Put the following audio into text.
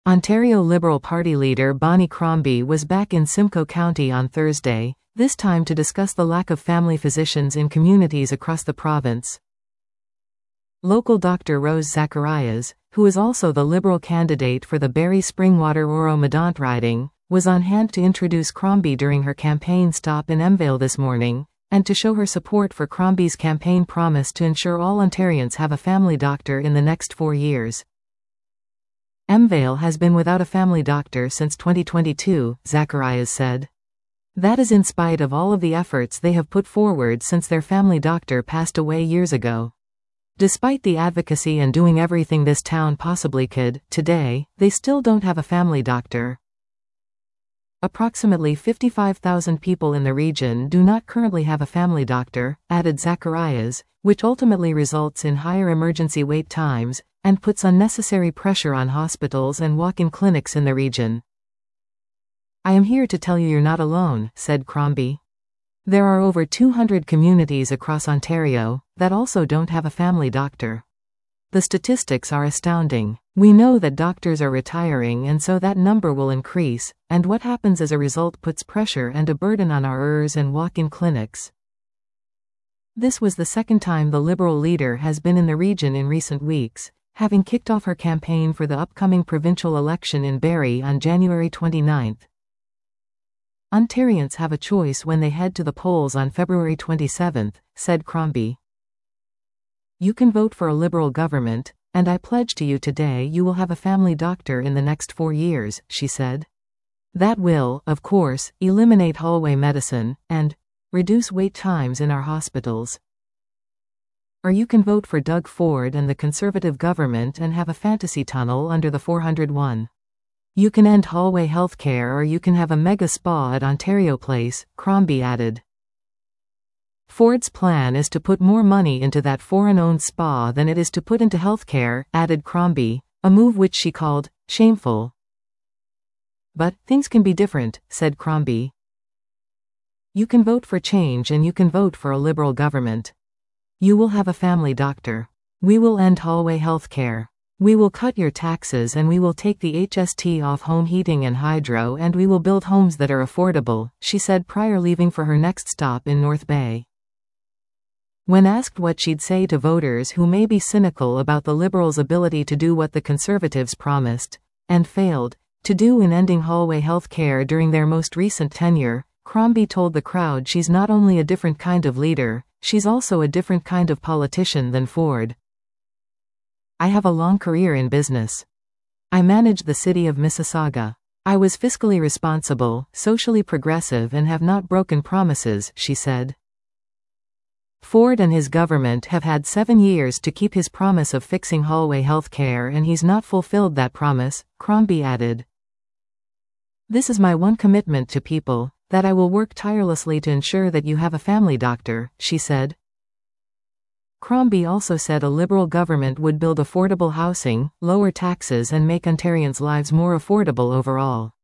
Ontario Liberal Party leader Bonnie Crombie was back in Simcoe County on Thursday, this time to discuss the lack of family physicians in communities across the province. Local Dr. Rose Zacharias, who is also the Liberal candidate for the Barrie Springwater-Oro-Medonte riding, was on hand to introduce Crombie during her campaign stop in Emvale this morning, and to show her support for Crombie's campaign promise to ensure all Ontarians have a family doctor in the next 4 years. Emvale has been without a family doctor since 2022, Zacharias said. That is in spite of all of the efforts they have put forward since their family doctor passed away years ago. Despite the advocacy and doing everything this town possibly could, today, they still don't have a family doctor. Approximately 55,000 people in the region do not currently have a family doctor, added Zacharias, which ultimately results in higher emergency wait times, and puts unnecessary pressure on hospitals and walk-in clinics in the region. I am here to tell you you're not alone, said Crombie. There are over 200 communities across Ontario that also don't have a family doctor. The statistics are astounding. We know that doctors are retiring and so that number will increase, and what happens as a result puts pressure and a burden on our ERs and walk-in clinics. This was the second time the Liberal leader has been in the region in recent weeks, having kicked off her campaign for the upcoming provincial election in Barrie on January 29. Ontarians have a choice when they head to the polls on February 27, said Crombie. You can vote for a Liberal government, and I pledge to you today you will have a family doctor in the next 4 years, she said. That will, of course, eliminate hallway medicine, and reduce wait times in our hospitals. Or you can vote for Doug Ford and the Conservative government and have a fantasy tunnel under the 401. You can end hallway healthcare or you can have a mega spa at Ontario Place, Crombie added. Ford's plan is to put more money into that foreign-owned spa than it is to put into healthcare, added Crombie, a move which she called shameful. But things can be different, said Crombie. You can vote for change and you can vote for a Liberal government. You will have a family doctor. We will end hallway healthcare. We will cut your taxes and we will take the HST off home heating and hydro and we will build homes that are affordable, she said prior leaving for her next stop in North Bay. When asked what she'd say to voters who may be cynical about the Liberals' ability to do what the Conservatives promised, and failed, to do in ending hallway healthcare during their most recent tenure, Crombie told the crowd she's not only a different kind of leader, she's also a different kind of politician than Ford. I have a long career in business. I managed the city of Mississauga. I was fiscally responsible, socially progressive and have not broken promises, she said. Ford and his government have had 7 years to keep his promise of fixing hallway healthcare and he's not fulfilled that promise, Crombie added. This is my one commitment to people, that I will work tirelessly to ensure that you have a family doctor, she said. Crombie also said a Liberal government would build affordable housing, lower taxes and make Ontarians' lives more affordable overall.